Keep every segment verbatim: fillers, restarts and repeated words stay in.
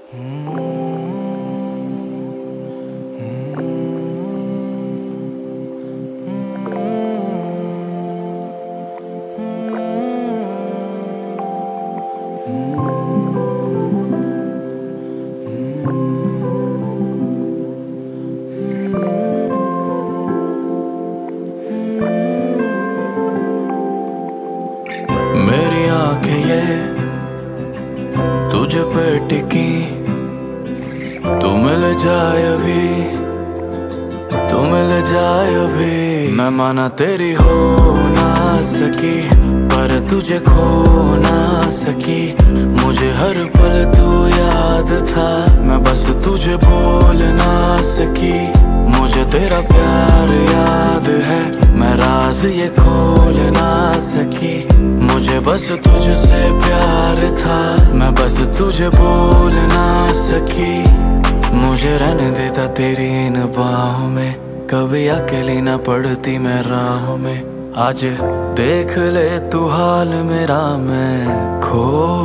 मेरी आंखें ये तुझ पे टिकी, तू मिल जाए अभी, तू मिल जाए अभी। मैं माना तेरी हो ना सकी, पर तुझे खो ना सकी। मुझे हर पल तू याद था, मैं बस तुझे बोल ना सकी। मुझे तेरा प्यार याद है, मैं राज ये खोल ना सकी। मुझे बस तुझसे प्यार था, मैं बस तुझे बोल ना सकी। मुझे रहने देता तेरी इन बाहों में, कभी अकेली ना पड़ती मैं राहों में। आज देख ले तू हाल मेरा, मैं खो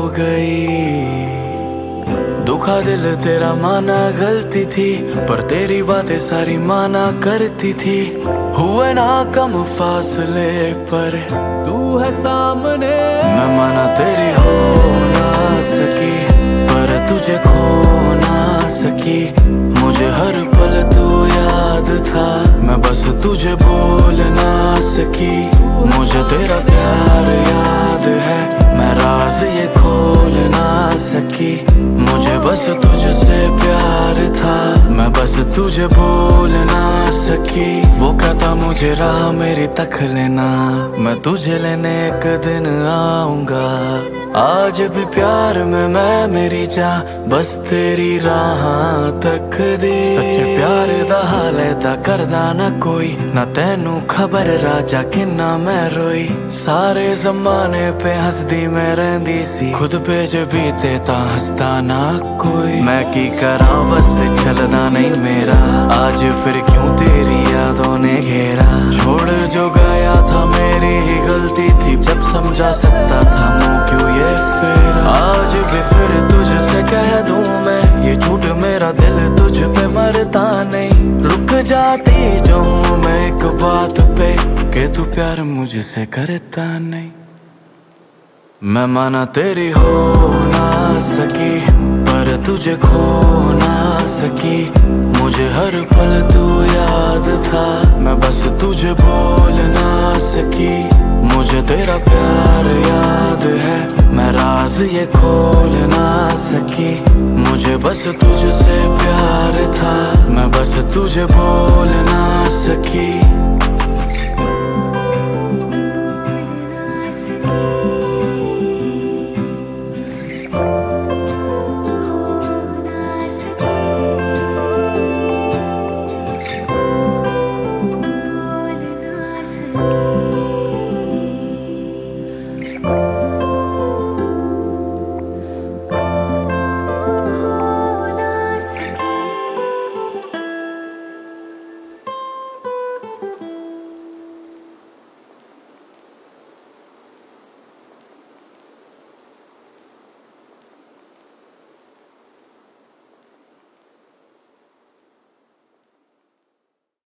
गई। दुखा दिल तेरा माना गलती थी, पर तेरी बातें सारी माना करती थी। हुए ना कम फासले पर तू है सामने। मैं माना तेरी हो ना सकी, पर तुझे खो ना सकी। मुझे हर पल तू याद था, मैं बस तुझे बोल ना सकी। मुझे तेरा प्यार याद है, मैं राज ये खोल ना सकी। मुझे बस तुझसे प्यार था, मैं बस तुझे बोल ना सकी। वो कहता मुझे राह मेरी तक लेना, मैं तुझे लेने एक दिन आऊंगा। आज भी प्यार में मैं मेरी जान, बस तेरी राह तक दी। सच्चे प्यार दा हाल दा करदा ना कोई, ना तेनू खबर राजा किन्ना मैं रोई। सारे जमाने पे हंसदी मैं रहंदी सी, खुद पे जो बीते ता हंसदा ना कोई। मैं की करा बस चलदा नहीं मेरा, आज फिर क्यों तेरी यादों ने घेरा। छोड़ जो गया था मेरी ही गलती थी, जब समझा सकता था मुँह क्यों ये फेरा। आज भी फिर तुझसे कह दूं मैं, ये झूठ मेरा दिल तुझ पे मरता नहीं। रुक जाती जो हूँ मैं एक बात पे, कि तू प्यार मुझसे करता नहीं। मैं माना तेरी हो ना सकी, पर तुझे खो ना सकी। मुझे हर पल तू याद था, मैं बस तुझे बोल ना सकी। मुझे तेरा प्यार याद है, मैं राज ये खोल ना सकी। मुझे बस तुझसे प्यार था, मैं बस तुझे बोल ना सकी।